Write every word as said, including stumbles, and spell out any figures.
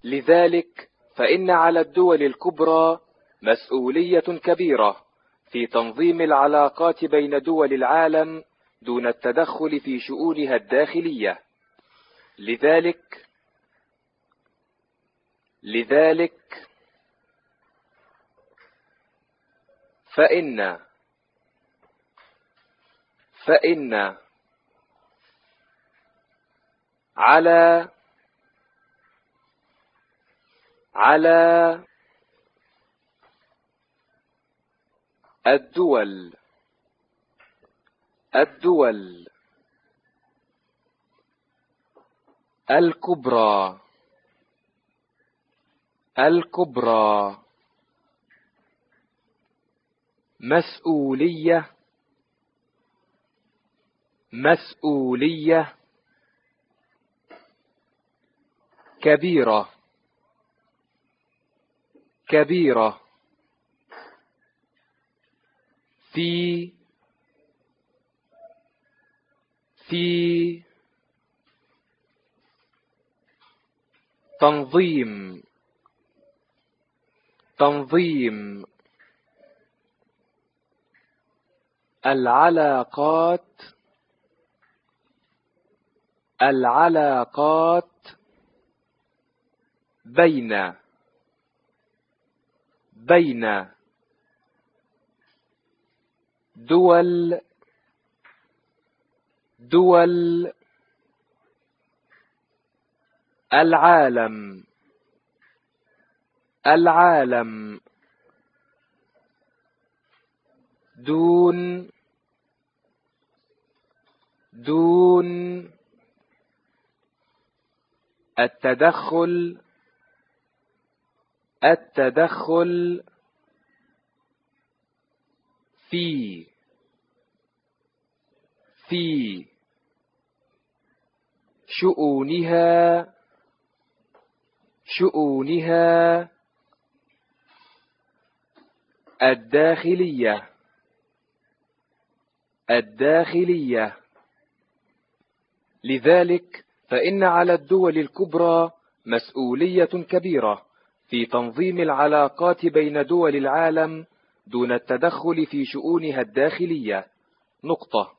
لذلك فإن على الدول الكبرى مسؤولية كبيرة في تنظيم العلاقات بين دول العالم دون التدخل في شؤونها الداخلية. لذلك لذلك فإن فإن على على الدول الدول الكبرى الكبرى مسؤولية مسؤولية كبيرة كبيرة في في تنظيم تنظيم العلاقات العلاقات بين بين دول دول العالم العالم دون دون التدخل التدخل في في شؤونها شؤونها الداخلية الداخلية. لذلك فإن على الدول الكبرى مسؤولية كبيرة في تنظيم العلاقات بين دول العالم دون التدخل في شؤونها الداخلية. نقطة.